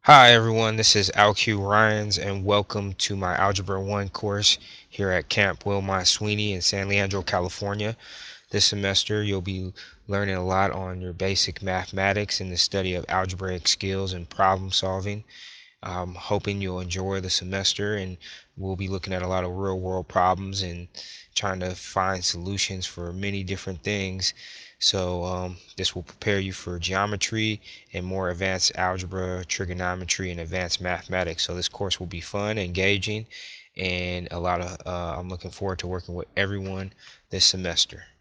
Hi everyone, this is Alq Ryans and welcome to my Algebra 1 course here at Camp Wilmot Sweeney in San Leandro, California. This semester you'll be learning a lot on your basic mathematics and the study of algebraic skills and problem solving. I'm hoping you'll enjoy the semester, and we'll be looking at a lot of real world problems and trying to find solutions for many different things. So this will prepare you for geometry and more advanced algebra, trigonometry, and advanced mathematics. So this course will be fun, engaging, and I'm looking forward to working with everyone this semester.